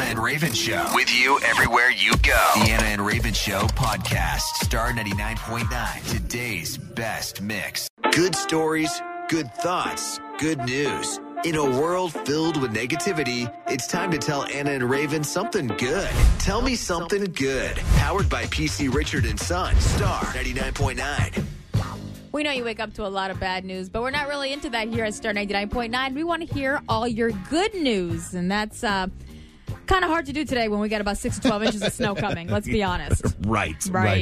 and Raven Show. With you everywhere you go. The Anna and Raven Show podcast. Star 99.9. Today's best mix. Good stories, good thoughts, good news. In a world filled with negativity, it's time to tell Anna and Raven something good. Tell me something good. Powered by PC Richard & Son. Star 99.9. We know you wake up to a lot of bad news, but we're not really into that here at Star 99.9. We want to hear all your good news, and that's kind of hard to do today when we got about 6 to 12 inches of snow coming. Let's be honest. Right.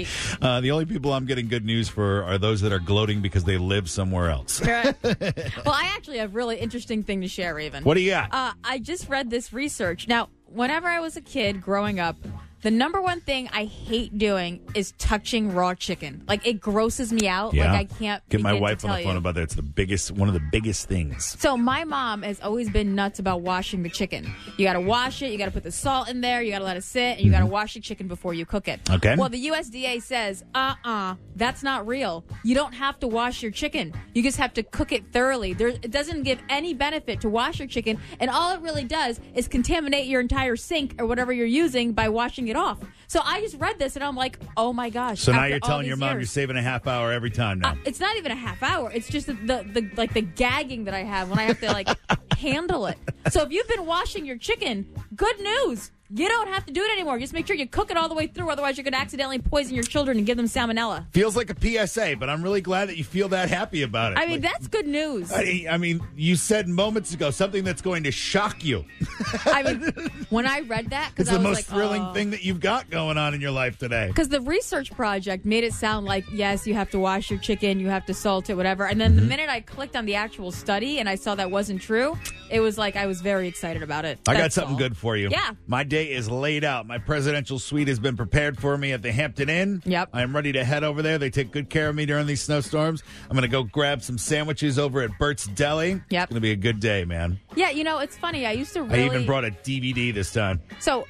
The only people I'm getting good news for are those that are gloating because they live somewhere else. Right. Well, I actually have a really interesting thing to share, Raven. What do you got? I just read this research. Now, whenever I was a kid growing up, the number one thing I hate doing is touching raw chicken. Like, it grosses me out. Yeah. Like, I can't get my wife on the phone you. about that. It's one of the biggest things. So my mom has always been nuts about washing the chicken. You got to wash it. You got to put the salt in there. You got to let it sit. And you got to wash the chicken before you cook it. Okay. Well, the USDA says, that's not real. You don't have to wash your chicken. You just have to cook it thoroughly. It doesn't give any benefit to wash your chicken. And all it really does is contaminate your entire sink or whatever you're using by washing it off. So I just read this and I'm like, oh my gosh. So now you're telling your mom you're saving a half hour every time now. It's not even a half hour. It's just the gagging that I have when I have to handle it. So if you've been washing your chicken, good news. You don't have to do it anymore. Just make sure you cook it all the way through. Otherwise, you're going to accidentally poison your children and give them salmonella. Feels like a PSA, but I'm really glad that you feel that happy about it. I mean, that's good news. I mean, you said moments ago something that's going to shock you. I mean, when I read that, it's the most thrilling thing that you've got going on in your life today. Because the research project made it sound like, yes, you have to wash your chicken, you have to salt it, whatever. And then the minute I clicked on the actual study and I saw that wasn't true, it was like I was very excited about it. I got something good for you. Yeah. My day is laid out. My presidential suite has been prepared for me at the Hampton Inn. Yep. I'm ready to head over there. They take good care of me during these snowstorms. I'm going to go grab some sandwiches over at Bert's Deli. Yep. It's going to be a good day, man. Yeah, it's funny. I used to I even brought a DVD this time. So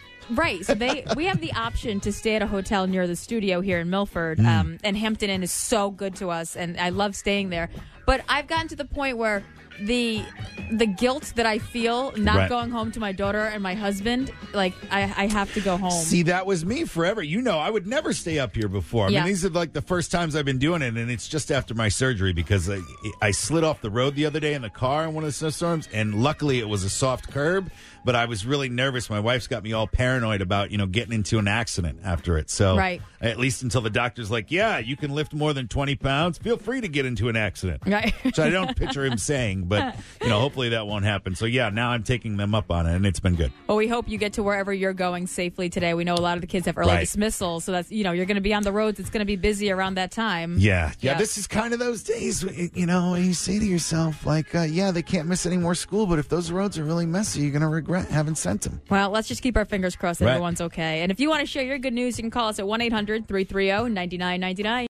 we have the option to stay at a hotel near the studio here in Milford, and Hampton Inn is so good to us, and I love staying there. But I've gotten to the point where the guilt that I feel not going home to my daughter and my husband, like I have to go home. See, that was me forever. I would never stay up here before. I mean, these are like the first times I've been doing it, and it's just after my surgery because I slid off the road the other day in the car in one of the snowstorms, and luckily it was a soft curb, but I was really nervous. My wife's got me all paranoid about, getting into an accident after it. So at least until the doctor's like, yeah, you can lift more than 20 pounds. Feel free to get into an accident. Right. So I don't picture him saying, but, hopefully that won't happen. So, yeah, now I'm taking them up on it, and it's been good. Well, we hope you get to wherever you're going safely today. We know a lot of the kids have early dismissal, so that's, you're going to be on the roads. It's going to be busy around that time. Yeah. This is kind of those days, you say to yourself, they can't miss any more school, but if those roads are really messy, you're going to regret having sent them. Well, let's just keep our fingers crossed that everyone's okay. And if you want to share your good news, you can call us at 1-800-330-9999.